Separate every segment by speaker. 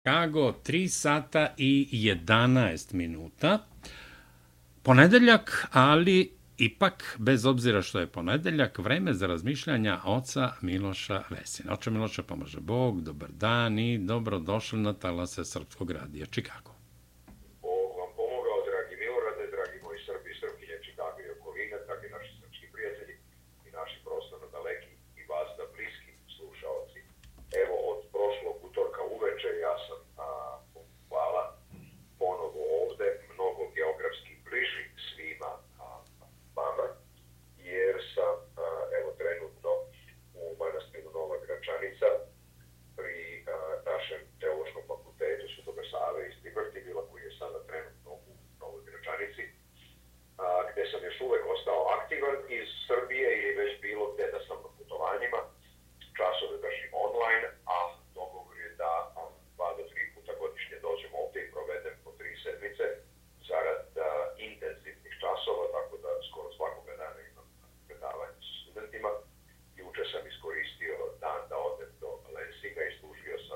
Speaker 1: Chicago, 3 sata i 11 minuta. Ponedeljak, ali ipak, bez obzira što je ponedeljak, vreme za razmišljanja oca Miloša Vesina. Oče Miloša, pomaže Bog, dobar dan i dobrodošli na talase Srpskog radija Chicago.
Speaker 2: Bog vam pomogao, dragi Milorade, dragi moji Srbi i Srpkinje Chicago i okoline, dragi naši srpski prijatelji i naši prostorno daleki i vas da bliski slušaoci. Evo, od prošlog utorka uveče ja sam, hvala, ponovo ovde, mnogo geografski bliži svima vama, jer sam, evo, trenutno u manastiru Nova Gračanica pri našem teološkom fakultetu Svetoga Save iz Tibertibila, koji je sada trenutno u Novoj Gračanici, gde sam još uvek ostao aktivan iz Srbije i već bilo gde da sam na putovanjima. Časove držim online, a dogovor je da 2 do 3 puta godišnje dođem ovde i provedem po 3 sedmice zarad intenzivnih časova, tako da skoro svakoga dana imam predavanje sa studentima. Juče sam iskoristio dan da odem do Lensinga i služio sam,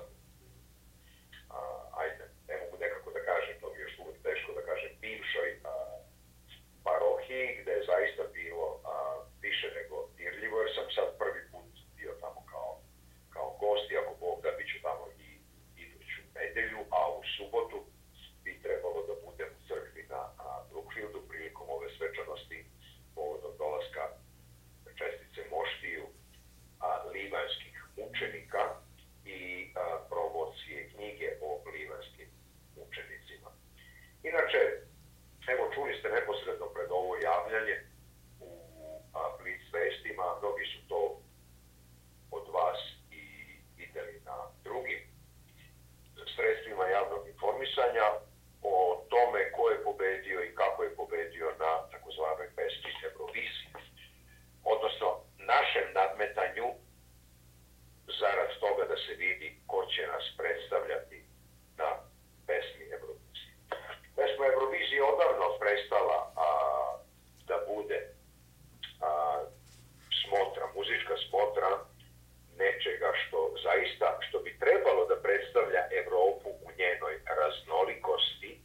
Speaker 2: ne mogu nekako da kažem, to mi je još uvijek teško da kažem, bivšoj parohiji, gde je zaista bilo više nego dirljivo, jer sam sad prvi put bio tamo kao gost, i ako Bog da, bit ću tamo i iduću nedelju, a u subotu bi trebalo da budem u crkvi na Brookfieldu prilikom ove svečanosti povodom dolaska čestice moštiju livanskih mučenika i promocije knjige o livanskim mučenicima. Inače, evo, čuli ste neposredno pred ovo javljanje u Blic vestima, mnogi su to od vas i videli na drugim sredstvima javnog informisanja o tome ko je pobedio i kako je pobedio na takozvanoj pesmi Euroviziji, odnosno našem nadmetanju zarad toga da se vidi ko će nas predstavljati na pesmi Euroviziji. Pesma Eurovizije odavno prestala da bude smotra, muzička smotra nečega što bi trebalo da predstavlja Evropu u njenoj raznolikosti,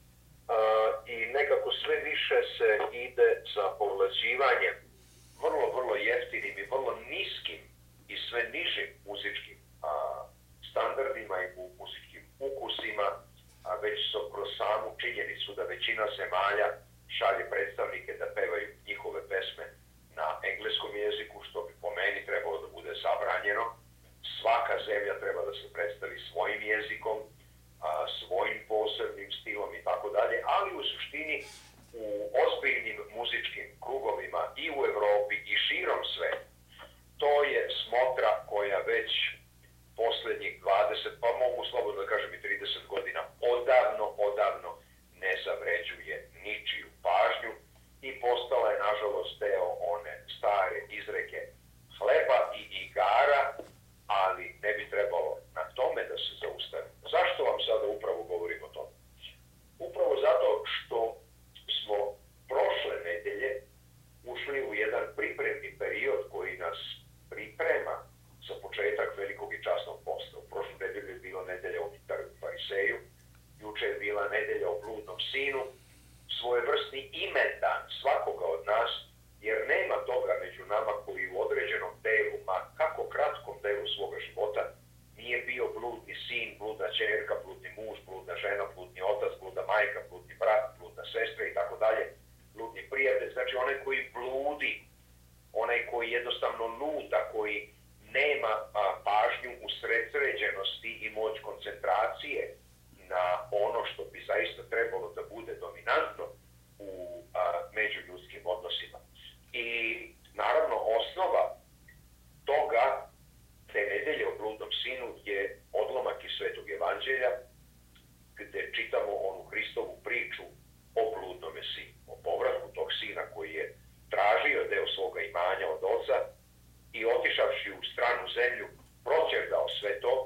Speaker 2: i nekako sve više se ide za povlađivanjem vrlo jeftinim i vrlo niskim i sve nižim muzičkim standardima i muzičkim ukusima, već kroz samu činjenicu da većina zemalja šalje predstavnike da pevaju njihove pesme na engleskom jeziku, što bi po meni trebalo da bude zabranjeno. Svaka zemlja treba da se predstavi svojim jezikom, svojim posebnim stilom i tako dalje, ali u suštini u ozbiljnim muzičkim krugovima i u Evropi i širom sveta, to je smotra koja već poslednjih 20, pa mogu slobodno da kažem i 30 godina, odavno ne zavređuje ničiju pažnju i postala je, nažalost, deo one stare izreke hleba i igara, ali ne bi trebalo na tome da se zaustavi. Zašto vam sada upravo govorim o tome? Upravo zato što smo prošle nedelje ušli u jedan pripremni period koji nas priprema za početak velikog i časnog posta. U prošlu nedelju je bila nedelja o Mitaru i Fariseju, juče je bila nedelja o bludnom sinu, svojevrsni imendan svakoga od nas, jer nema toga među nama koji u određenom delu, ma kako kratkom delu svoga života, nije bio bludni sin, bludna ćerka, bludni muž, bludna žena, bludni otac, bludna majka, bludni brat, bludna sestra i tako dalje, bludni prijatelj. Znači onaj koji bludi, onaj koji jednostavno luta, koji nema pažnju u sređenosti i moć koncentracije na ono što bi zaista trebalo da bude dominantno u međuljudskim odnosima. I naravno osnova toga, te nedelje o bludnom sinu, je odlomak iz Svetog evanđelja, gde čitamo onu Hristovu priču o bludnome sinu, o povratku tog sina koji je tražio deo svoga imanja od oca i otišavši u stranu zemlju proćerdao sve to,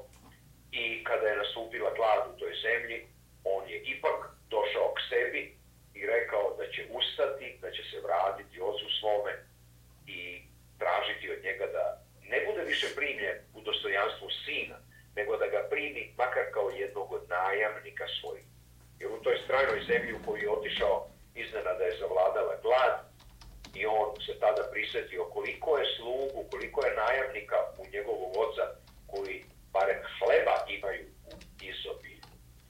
Speaker 2: i kada je nastupila glad u toj zemlji, on je ipak došao k sebi i rekao da će ustati, da će se vratiti ocu svome i tražiti od njega da ne bude više primljen u dostojanstvu sina, nego da ga primi makar kao jednog od najamnika svojih. Jer u toj stranoj zemlji u koju je otišao, iznenada je zavladala glad i on se tada prisjetio koliko je slugu, koliko je najamnika u njegovog oca koji barem hleba imaju u izobilju.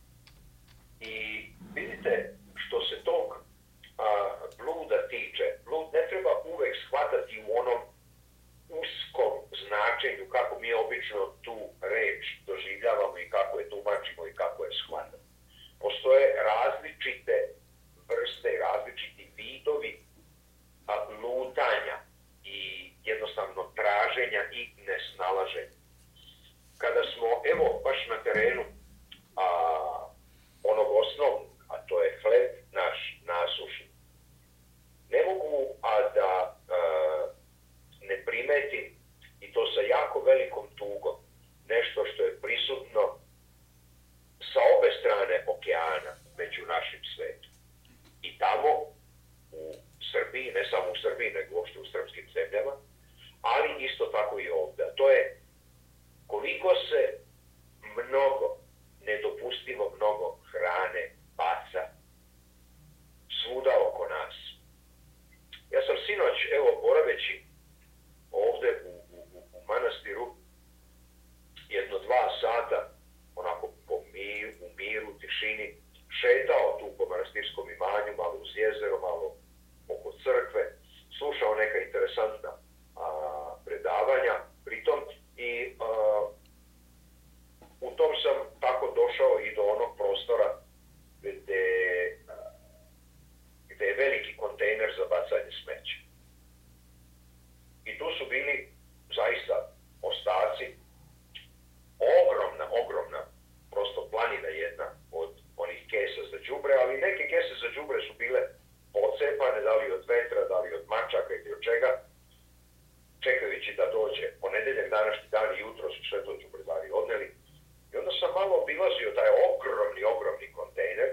Speaker 2: I vidite, što se tog bluda tiče, blud ne treba uvek shvatati u onom uskom značenju kako mi obično tu reč doživljavamo i kako je tumačimo i kako je shvatamo. Postoje različite vrste, različiti vidovi lutanja i jednostavno traženja i nesnalaženja. Kada smo, evo, baš na terenu onog osnovnog, a to je hleb naš nasušen, ne mogu da ne primetim, i to sa jako velikom tugom, nešto što je prisutno sa obe strane okeana među našim svetom. I tamo u Srbiji, ne samo u Srbiji, nego uopšte u srpskim zemljama, ali isto tako i ovdje. To je koliko se mnogo, nedopustivo mnogo hrane baca svuda oko nas. Ja sam sinoć, evo, boraveći ovdje u manastiru, 1-2 sata, onako u miru, tišini, šetao tu po manastirskom imanju, malo uz jezero, malo oko crkve, slušao neka interesantna predavanja pritom i u tom sam tako došao i do onog prostora gde je veliki kontejner za bacanje smeća. I tu su bili zaista ostaci, ogromna, prosto planina jedna od onih kesa za đubre, ali neke kese za đubre su bile pocepane, da li od vetra, da li od mačaka ili od čega, čekajući da dođe ponedeljak, današnji dan i jutro su sve to đubredari odneli. I onda sam malo obilazio taj ogromni kontejner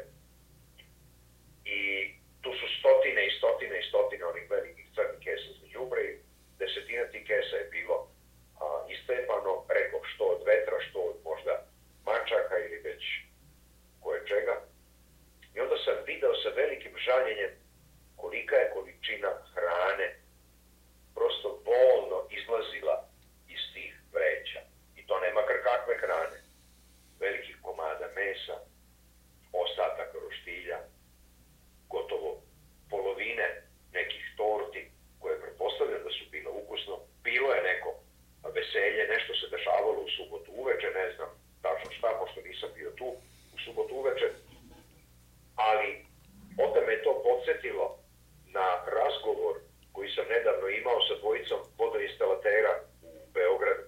Speaker 2: i tu su stotine i stotine onih velikih crnih kesa za đubre i desetina tih kesa je bilo istrepano, rekao, što od vetra, što od možda mačaka ili već koje čega. I onda sam video sa velikim žaljenjem kolika je količina hrane prosto bolno izlazila iz tih vreća. I to ne makar kakve hrane. Velikih komada mesa, ostataka roštilja, gotovo polovine nekih torti koje pretpostavljam da su bile ukusno. Bilo je neko veselje, nešto se dešavalo u subotu uveče, ne znam tačno šta, pošto nisam bio tu u subotu uveče, ali onda me to podsjetilo na razgovor koji sam nedavno imao sa dvojicom vodoinstalatera u Beogradu.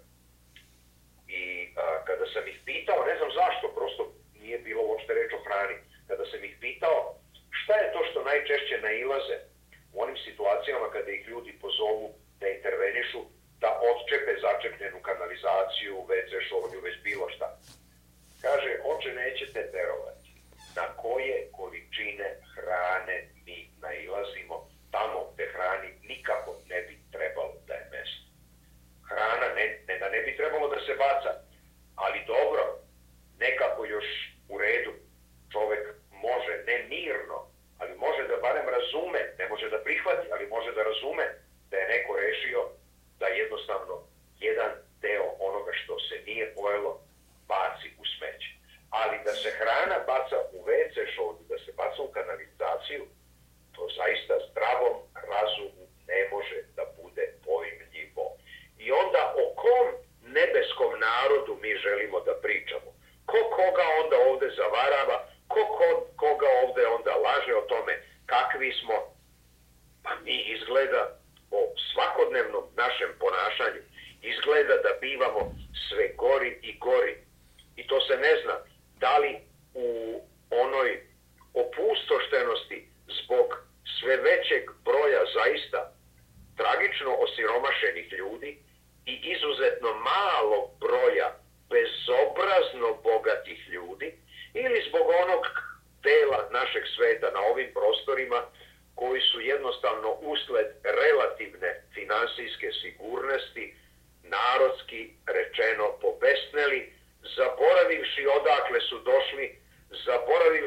Speaker 2: I kada sam ih pitao, ne znam zašto, prosto nije bilo uopšte reč o hrani, kada sam ih pitao šta je to što najčešće nailaze u onim situacijama kada ih ljudi pozovu da intervenišu, da odčepe začepljenu kanalizaciju, WC šolju, već bilo šta. Kaže, oče, nećete verovati na koje količine hrane mi nailazimo tamo gde hrani nikako ne bi trebalo da je mesto. Hrana ne da ne bi trebalo da se baca, ali dobro, nekako još u redu. Čovek može, ne mirno, ali može da barem razume, ne može da prihvati, ali može da razume da je neko rešio da jednostavno jedan deo onoga što se nije pojelo baci u smeće. Ali da se hrana baca u WC šolju, da se baca u kanalizaciju, to zaista zdravom razumu ne može da bude pojmljivo. I onda o kom nebeskom narodu mi želimo da pričamo? Ko koga onda ovde zavarava? Ko koga ovde onda laže o tome kakvi smo? Pa mi izgleda o svakodnevnom našem ponašanju izgleda da bivamo sve gori i gori. I to se ne zna da li u onoj opustoštenosti zbog sve većeg broja zaista tragično osiromašenih ljudi i izuzetno malog broja bezobrazno bogatih ljudi ili zbog onog dela našeg sveta na ovim prostorima koji su jednostavno usled relativne finansijske sigurnosti narodski rečeno pobesneli za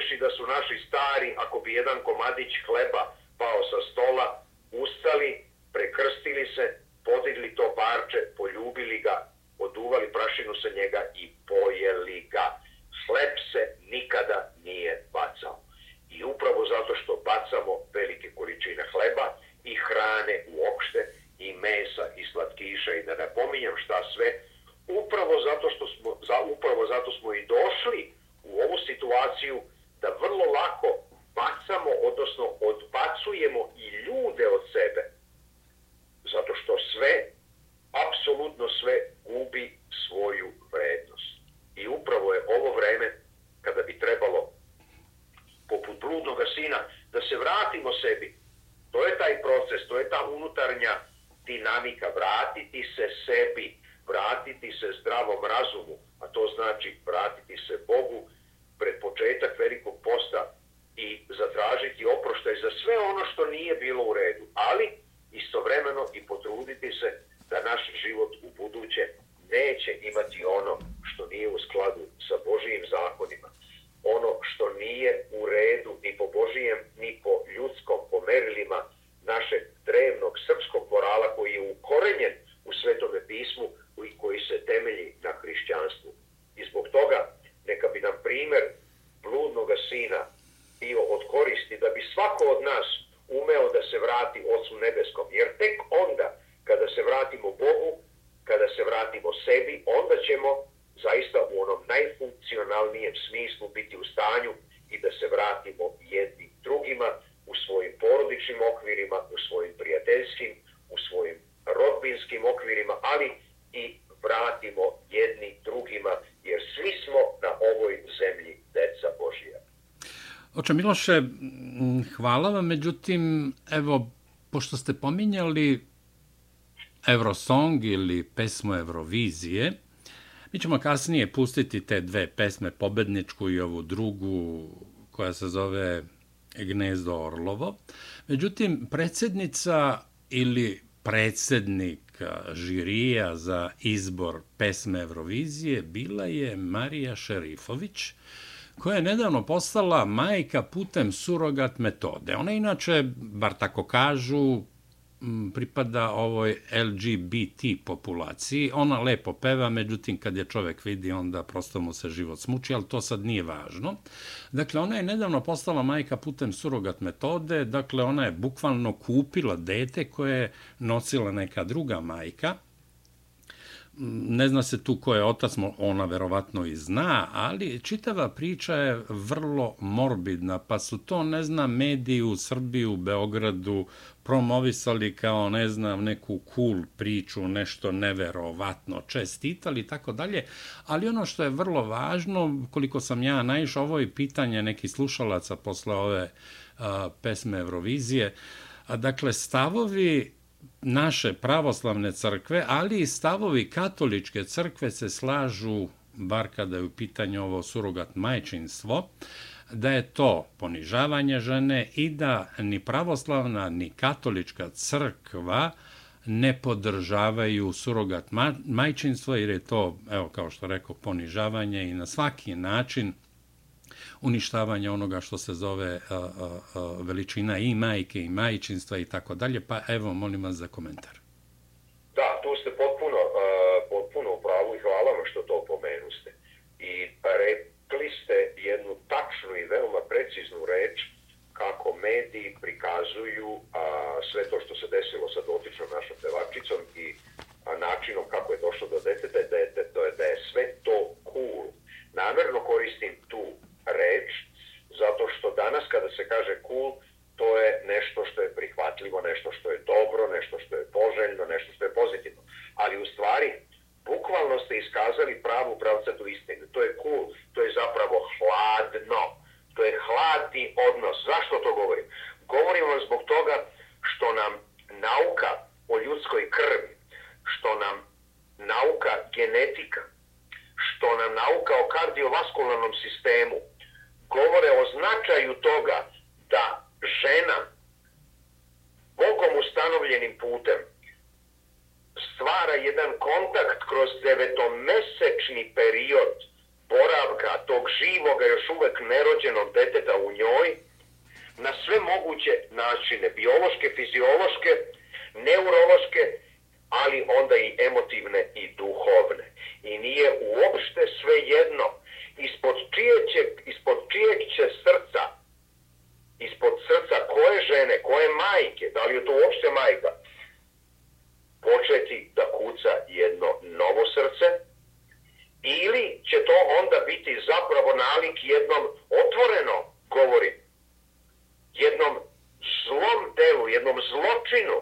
Speaker 2: znavši da su naši stari, ako bi jedan komadić hleba pao sa stola, ustali, prekrstili se, podigli to parče, poljubili ga, oduvali prašinu sa njega i pojeli ga. Hleb se nikada nije bacao. I upravo zato što bacamo velike količine hleba i hrane uopšte, i mesa, i slatkiša, i da ne pominjem šta sve, upravo zato smo i došli u ovu situaciju da vrlo lako bacamo, odnosno odbacujemo i ljude od sebe. Zato što sve, apsolutno sve, gubi svoju vrednost. I upravo je ovo vreme kada bi trebalo, poput bludnoga sina, da se vratimo sebi. To je taj proces, to je ta unutarnja dinamika, vratiti se sebi, vratiti se zdravom razumu, a to znači vratiti se Bogu pred početak velikog posta i zatražiti oproštaj za sve ono što nije bilo u redu, ali istovremeno i potruditi se da naš život u buduće neće imati ono što nije u skladu sa Božijim zakonima, ono što nije u redu ni po Božijem, ni po ljudskom, po merilima našeg drevnog srpskog morala koji je ukorenjen u Svetome pismu i koji se temelji na hrišćanstvu. I zbog toga neka bi nam primjer bludnoga sina bio od koristi da bi svako od nas umeo da se vrati Ocu nebeskom. Jer tek onda kada se vratimo Bogu, kada se vratimo sebi, onda ćemo zaista u onom najfunkcionalnijem smislu biti u stanju i da se vratimo jedni drugima u svojim porodičnim okvirima, u svojim prijateljskim, u svojim rodbinskim okvirima, ali i vratimo jedni drugima, jer svi smo na ovoj zemlji deca Božija.
Speaker 1: Oče Miloše, hvala vam, međutim, evo, pošto ste pominjali Eurosong ili pesmu Eurovizije, mi ćemo kasnije pustiti te dve pesme, pobedničku i ovu drugu, koja se zove Gnezdo Orlovo. Međutim, predsjednica ili predsjednik žirija za izbor pesme Eurovizije bila je Marija Šerifović, koja je nedavno postala majka putem surogat metode. Ona inače, bar tako kažu, pripada ovoj LGBT populaciji. Ona lepo peva, međutim kad je čovjek vidi, onda prosto mu se život smuči, ali to sad nije važno. Dakle, ona je nedavno postala majka putem surogat metode, dakle ona je bukvalno kupila dete koje je nosila neka druga majka. Ne zna se tu ko je otac, ona verovatno i zna, ali čitava priča je vrlo morbidna, pa su to, ne znam, mediji u Srbiji, u Beogradu promovisali kao, ne znam, neku cool priču, nešto neverovatno, čestitali i tako dalje, ali ono što je vrlo važno, koliko sam ja naišao, ovo je pitanje nekih slušalaca posle ove pesme Eurovizije, dakle, stavovi naše pravoslavne crkve, ali i stavovi katoličke crkve se slažu, bar kada je u pitanju ovo surogat majčinstvo, da je to ponižavanje žene i da ni pravoslavna ni katolička crkva ne podržavaju surogat majčinstvo, jer je to, evo kao što rekao, ponižavanje i na svaki način uništavanje onoga što se zove veličina i majke i majčinstva i tako dalje, pa evo, molim vas za komentar.
Speaker 2: Da, tu ste potpuno u pravu i hvala vam što to pomenuste. I rekli ste jednu tačnu i veoma preciznu reč kako mediji prikazuju sve to što se desilo sa dotičnom našom pevačicom i načinom kako je došlo do deteta, da je sve to cool. Namerno koristim tu reč, zato što danas kada se kaže cool, to je nešto što je prihvatljivo, nešto što je dobro, nešto što je poželjno, nešto što je pozitivno. Ali u stvari, bukvalno ste iskazali pravu pravcatu istinu. To je cool, to je zapravo hladno. To je hladni odnos. Zašto to govorim? Govorim vam zbog toga što nam nauka o ljudskoj krvi, što nam nauka genetika, što nam nauka o kardiovaskularnom sistemu govore o značaju toga da žena Bogom ustanovljenim putem stvara jedan kontakt kroz 9-mesečni period boravka tog živoga, još uvek nerođenog deteta u njoj, na sve moguće načine, biološke, fiziološke, neurološke, ali onda i emotivne i duhovne. I nije uopšte svejedno ispod čijeg će srca, ispod srca koje žene, koje majke, da li je to uopšte majka, početi da kuca jedno novo srce, ili će to onda biti zapravo nalik jednom, otvoreno govorim, jednom zlom delu, jednom zločinu,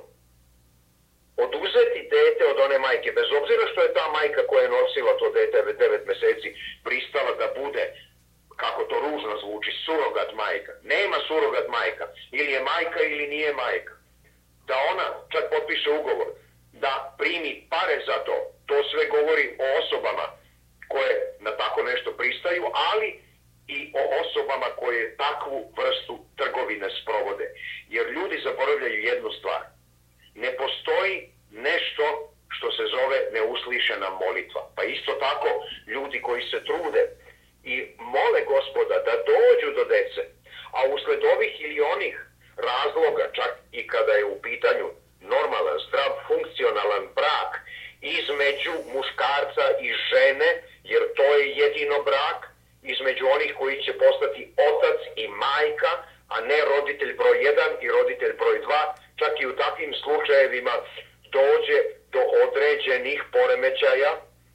Speaker 2: oduzeti dete od one majke, bez obzira što je ta majka koja je nosila to dete 9 meseci pristala da bude, kako to ružno zvuči, surogat majka. Nema surogat majka. Ili je majka ili nije majka. Da ona čak potpiše ugovor, da primi pare za to, to sve govori o osobama koje na tako nešto pristaju, ali i o osobama koje takvu vrstu trgovine sprovode. Jer ljudi zaboravljaju jednu stvar. Ne postoji nešto što se zove neuslišena molitva. Pa isto tako ljudi koji se trude i mole Gospoda da dođu do dece, a usled ovih ili onih razloga, čak i kada je u pitanju normalan, zdrav, funkcionalan brak između muškarca i žene, jer to je jedino brak, između onih koji će postati otac i majka, a ne roditelj broj 1 i roditelj broj 2, čak i u takvim slučajevima dođe do određenih poremećaja,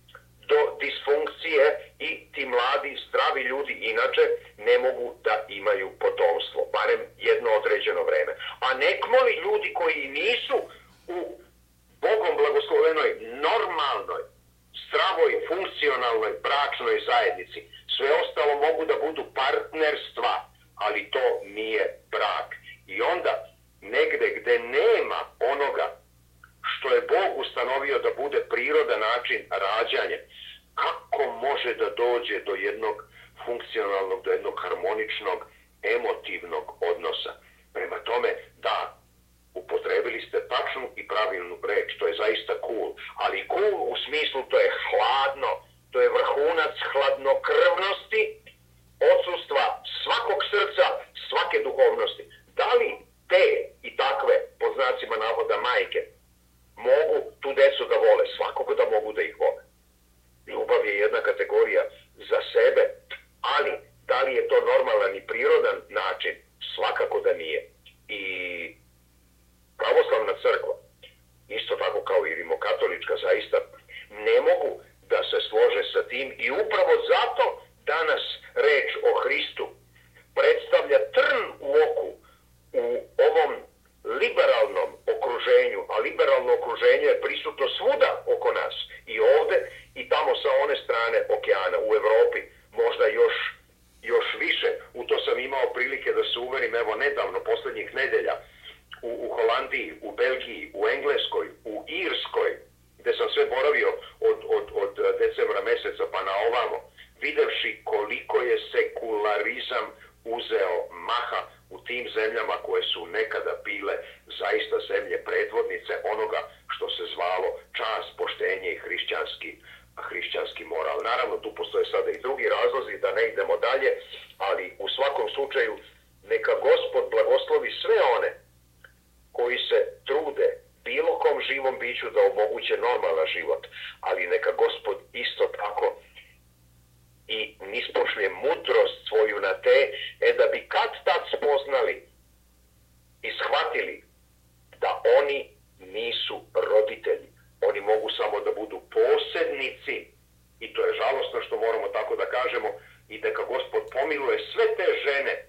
Speaker 2: do disfunkcije i ti mladi, zdravi ljudi inače ne mogu da imaju potomstvo, barem jedno određeno vreme. A nekmoli ljudi koji nisu u Bogom blagoslovenoj, normalnoj, zdravoj, funkcionalnoj, bračnoj zajednici, sve ostalo mogu da budu partnerstva, ali to nije brak. I onda, negde gde nema onoga što je Bog ustanovio da bude prirodan način rađanja, kako može da dođe do jednog funkcionalnog, do jednog harmoničnog, emotivnog odnosa? Prema tome, da, upotrebili ste tačnu i pravilnu reč, to je zaista cool, ali cool u smislu to je hladno, to je vrhunac hladnokrvnosti, odsustva svakog srca, svake duhovnosti. Da li te i takve, pod znacima navoda, majke, mogu tu decu da vole? Svakako da mogu da ih vole. Ljubav je jedna kategorija za sebe, ali da li je to normalan i prirodan način? Svakako da nije. I pravoslavna crkva, isto tako kao i rimokatolička, zaista ne mogu da se slože sa tim i upravo zato danas reč o Hristu predstavlja trn u oku u ovom liberalnom okruženju, a liberalno okruženje je prisutno svuda oko nas, i ovde i tamo sa one strane okeana, u Evropi, možda još više. U to sam imao prilike da se uverim, evo nedavno, poslednjih nedelja, u Holandiji, u Belgiji, u Engleskoj, u Irskoj, gde sam sve boravio od decembra meseca pa na ovamo, videvši koliko je sekularizam uzeo maha u tim zemljama koje su nekada bile zaista zemlje predvodnice onoga što se zvalo čast, poštenje i hrišćanski moral. Naravno, tu postoje sada i drugi razlozi, da ne idemo dalje, ali u svakom slučaju neka Gospod blagoslovi sve one koji se trude bilo kom živom biću da omoguće normalan život, ali neka Gospod isto tako i nispošlje mudrost svoju na te, da bi kad tad spoznali i shvatili da oni nisu roditelji. Oni mogu samo da budu posrednici, i to je žalosno što moramo tako da kažemo, i neka Gospod pomiluje sve te žene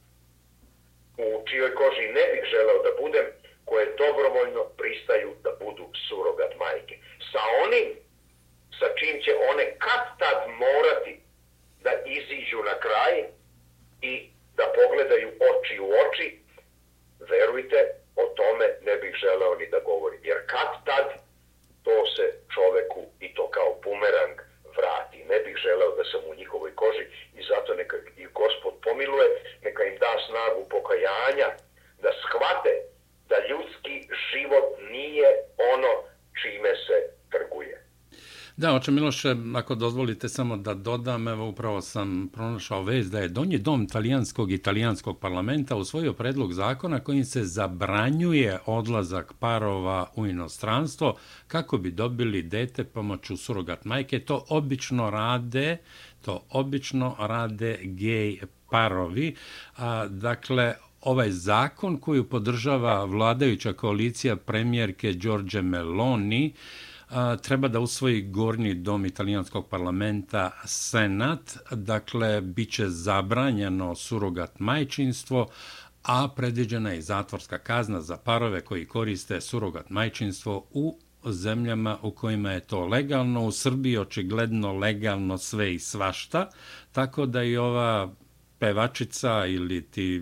Speaker 2: u čijoj koži ne bih želeo da budem, koje dobrovoljno pristaju da budu surogat majke. Sa onim sa čim će one kad tad morati da iziđu na kraj i da pogledaju oči u oči, verujte, o tome ne bih želeo ni da govorim. Jer kad tad to se čoveku, i to kao bumerang, vrati. Ne bih želeo da sam u njihovoj koži i zato neka i Gospod pomiluje, neka im da snagu pokajanja, da shvate da ljudski život nije ono čime se trguje.
Speaker 1: Da, oče Miloše, ako dozvolite samo da dodam, evo upravo sam pronašao vest da je Donji dom italijanskog parlamenta usvojio predlog zakona kojim se zabranjuje odlazak parova u inostranstvo kako bi dobili dete pomoću surogat majke. To obično rade gej parovi. Dakle, ovaj zakon koju podržava vladajuća koalicija premijerke Giorgia Meloni treba da usvoji gornji dom italijanskog parlamenta Senat, dakle, bit će zabranjeno surogat majčinstvo, a predviđena je i zatvorska kazna za parove koji koriste surogat majčinstvo u zemljama u kojima je to legalno. U Srbiji očigledno legalno sve i svašta, tako da i ova pevačica ili ti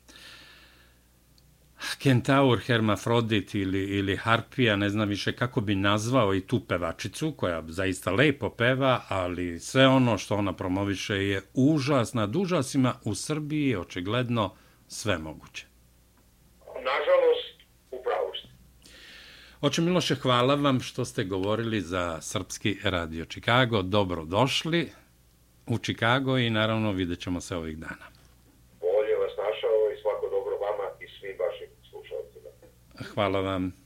Speaker 1: Kentaur, hermafrodit ili harpija, ne znam više kako bi nazvao i tu pevačicu, koja zaista lepo peva, ali sve ono što ona promoviše je užas nad užasima. U Srbiji je očigledno sve moguće.
Speaker 2: Nažalost, upravo ste.
Speaker 1: Oče Miloše, hvala vam što ste govorili za Srpski radio Čikago. Dobro došli u Čikago i naravno vidjet ćemo se ovih dana.
Speaker 2: Bolje vas našao i svako dobro vama i svim vašim slušalcima.
Speaker 1: Hvala vam.